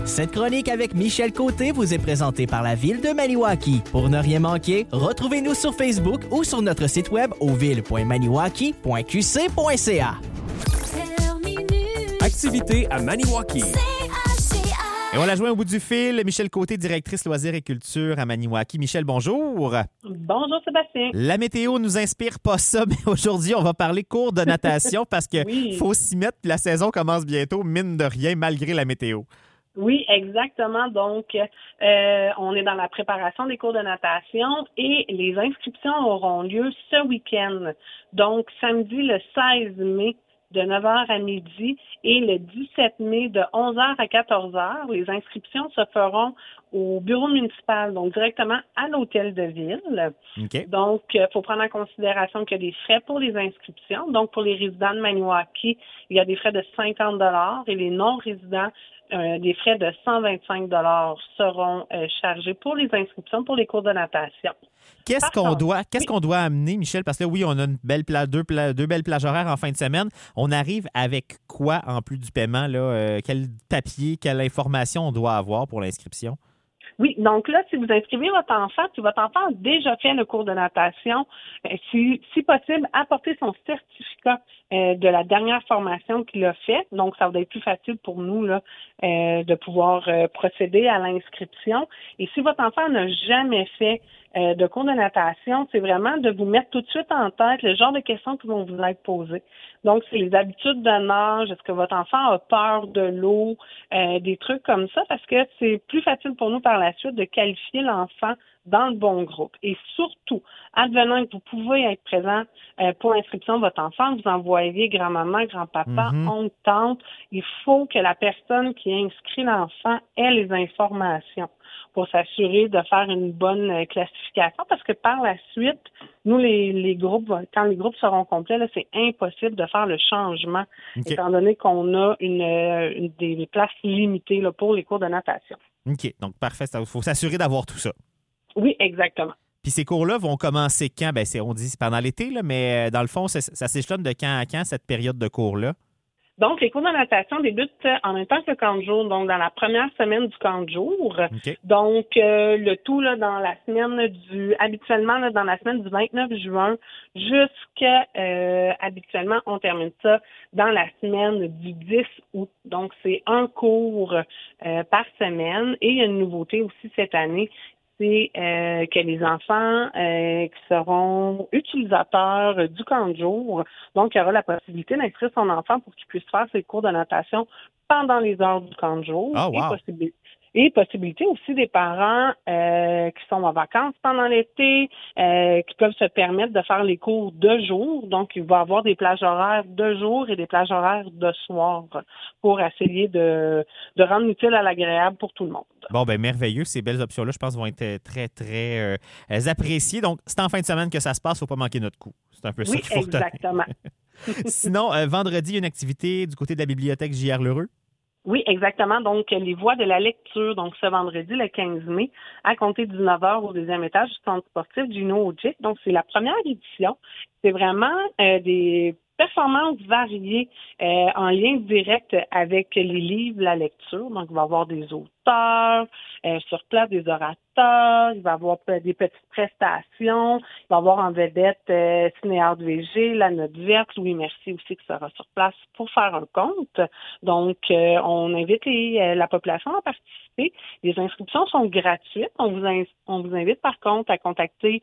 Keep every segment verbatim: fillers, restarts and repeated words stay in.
Cette chronique avec Michel Côté vous est présentée par la Ville de Maniwaki. Pour ne rien manquer, retrouvez-nous sur Facebook ou sur notre site web au ville point maniwaki point q c point c a. Activité à Maniwaki. Et on l'a joint au bout du fil, Michel Côté, directrice loisirs et culture à Maniwaki. Michel, bonjour. Bonjour Sébastien. La météo nous inspire pas ça, mais aujourd'hui, on va parler cours de natation parce que oui. faut s'y mettre. La saison commence bientôt, mine de rien, malgré la météo. Oui, exactement. Donc, euh, on est dans la préparation des cours de natation et les inscriptions auront lieu ce week-end. Donc, samedi le seize mai, de neuf heures à midi et le dix-sept mai de onze heures à quatorze heures. Les inscriptions se feront au bureau municipal, donc directement à l'hôtel de ville. Okay. Donc, il faut prendre en considération qu'il y a des frais pour les inscriptions. Donc, pour les résidents de Maniwaki, il y a des frais de cinquante dollars et les non-résidents, euh, des frais de cent vingt-cinq dollars seront euh, chargés pour les inscriptions pour les cours de natation. Qu'est-ce qu'on doit, qu'est-ce qu'on doit amener, Michel? Parce que là, oui, on a une belle pla- deux, pla- deux belles plages horaires en fin de semaine. On arrive avec quoi en plus du paiement? Là? Euh, quel papier, quelle information on doit avoir pour l'inscription? Oui, donc là, si vous inscrivez votre enfant, si votre enfant a déjà fait le cours de natation, euh, si, si possible, apportez son certificat euh, de la dernière formation qu'il a fait. Donc, ça va être plus facile pour nous là, euh, de pouvoir euh, procéder à l'inscription. Et si votre enfant n'a jamais fait euh, de cours de natation, c'est vraiment de vous mettre tout de suite en tête le genre de questions qui vont vous être posées. Donc, c'est les habitudes de nage, est-ce que votre enfant a peur de l'eau, euh, des trucs comme ça, parce que c'est plus facile pour nous par la suite de qualifier l'enfant dans le bon groupe. Et surtout, advenant que vous pouvez être présent euh, pour l'inscription de votre enfant, vous envoyez grand-maman, grand-papa, Mm-hmm. oncle, tante, il faut que la personne qui inscrit l'enfant ait les informations pour s'assurer de faire une bonne euh, classification, parce que par la suite, nous, les, les groupes, quand les groupes seront complets, là, c'est impossible de faire le changement, Okay. étant donné qu'on a une, une des places limitées là, pour les cours de natation. OK, donc parfait. Il faut s'assurer d'avoir tout ça. Oui, exactement. Puis ces cours-là vont commencer quand? Bien, c'est, on dit c'est pendant l'été, là, mais dans le fond, ça, ça s'échelonne de quand à quand, cette période de cours-là? Donc, les cours de natation débutent en même temps que le camp de jour, donc dans la première semaine du camp de jour. Okay. Donc, euh, le tout là dans la semaine du, habituellement là, dans la semaine du vingt-neuf juin jusqu'à, euh, habituellement, on termine ça dans la semaine du dix août. Donc, c'est un cours euh, par semaine et il y a une nouveauté aussi cette année. C'est euh, que les enfants euh, qui seront utilisateurs euh, du camp de jour, donc il y aura la possibilité d'inscrire son enfant pour qu'il puisse faire ses cours de natation pendant les heures du camp de jour. Oh, wow. Et possibilité, et possibilité aussi des parents euh, qui sont en vacances pendant l'été, euh, qui peuvent se permettre de faire les cours de jour. Donc, il va y avoir des plages horaires de jour et des plages horaires de soir pour essayer de, de rendre utile à l'agréable pour tout le monde. Bon, ben merveilleux. Ces belles options-là, je pense, vont être très, très euh, appréciées. Donc, c'est en fin de semaine que ça se passe. Il ne faut pas manquer notre coup. C'est un peu ça Oui, qu'il faut exactement. Sinon, euh, vendredi, il y a une activité du côté de la bibliothèque J R Lheureux. Oui, exactement. Donc, les voies de la lecture, donc ce vendredi, le quinze mai, à compter de dix-neuf heures au deuxième étage du centre sportif Gino Ojic. Donc, c'est la première édition. C'est vraiment euh, des performances variées euh, en lien direct avec les livres, la lecture. Donc, il va y avoir des auteurs, euh, sur place des orateurs, il va y avoir des petites prestations, il va y avoir en vedette euh, Cinéard V G, La Note Verte, Louis Mercier aussi qui sera sur place pour faire un compte. Donc, euh, on invite les, euh, la population à participer. Les inscriptions sont gratuites. On vous, in- on vous invite par contre à contacter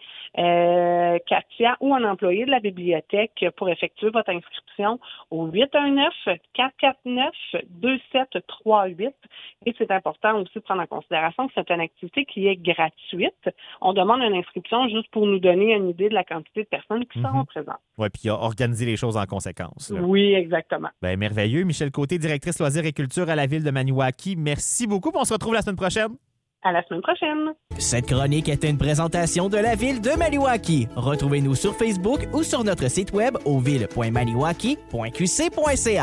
euh, Katia ou un employé de la bibliothèque pour effectuer votre inscription au huit un neuf, quatre quatre neuf, deux sept trois huit. Et c'est important aussi de prendre en considération que c'est une activité qui est gratuite. On demande une inscription juste pour nous donner une idée de la quantité de personnes qui Mm-hmm. seront présentes. Oui, puis organiser les choses en conséquence. Là. Oui, exactement. Ben merveilleux. Michel Côté, directrice loisirs et culture à la Ville de Maniwaki. Merci beaucoup. On se retrouve la semaine prochaine. À la semaine prochaine. Cette chronique est une présentation de la Ville de Maniwaki. Retrouvez-nous sur Facebook ou sur notre site web au ville point maniwaki point q c point c a.